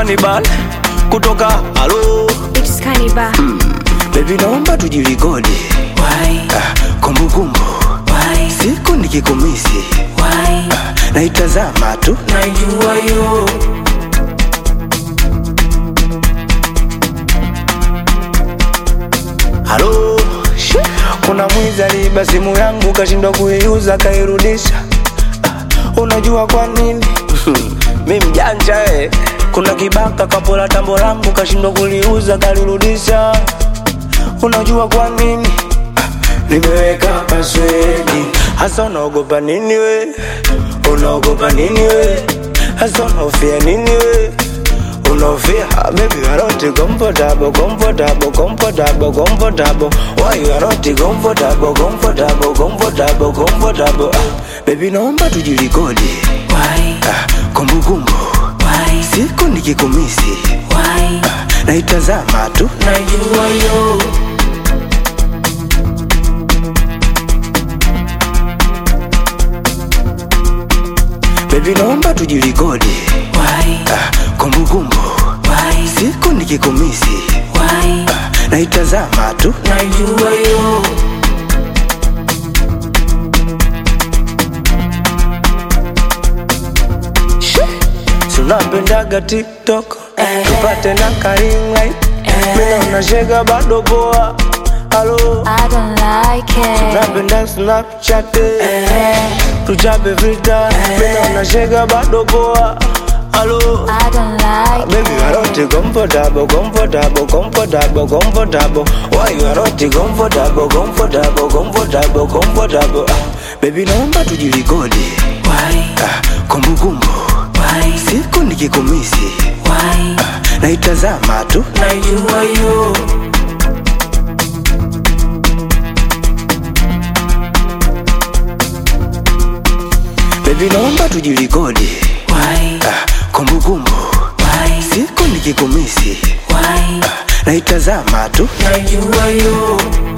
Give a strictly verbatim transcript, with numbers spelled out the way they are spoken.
Cannibal kutoka Halo. It's Cannibal. mm. Baby naomba tujirekodi. Why? Ah, kumbu kumbu. Why? Siku nikikumisi. Why? Ah, naitazama tu. Najua yo. Halo. Kuna mwizi aliiba simu yangu kashindwa kuiuza kairudisha. Ah, unajua kwa nini? Mimi mjanja eh. Kuna kibaka kapola tambo langu kashindwa kuliuza kalirudisha. Unajua kwa nini? Ah, nimeweka password. Hasa unaogopa nini we? Unaogopa nini we? Hasa unahofia nini we? Unofia, baby you are not comfortable, comfortable, comfortable, comfortable. Why you are not comfortable, comfortable, comfortable, comfortable? Ah, baby naomba tujirekodi. Why? Ah, kumbu kumbu. Why? Siku nikikumisi. Why? Ah, naitazama tu. Najua yo. Baby naomba tujirekodi. Why? Ah, kumbu kumbu. Why? Siku nikikumisi. Why? Ah, naitazama tu. Najua yo. Tunapendaga TikTok eh. Tupate na Karim light eh. Mina unashega bado poa. Halo. I don't like it. Tunapenda Snapchat eh. Tuchape filter eh. Mina unashega bado poa. Halo. I don't like Baby you are not comfortable, comfortable, comfortable, comfortable. Why you are not comfortable, comfortable, comfortable, comfortable? Ah, baby naomba tujirekodi. Why? Ah, kumbu kumbu. Why? Siku nikikumisi. Why? Ah, naitazama tu. Najua yo. Baby naomba tujirekodi. Why? Ah, kumbu kumbu. Why? Siku nikikumisi. Why? Ah, naitazama tu. Najua yo.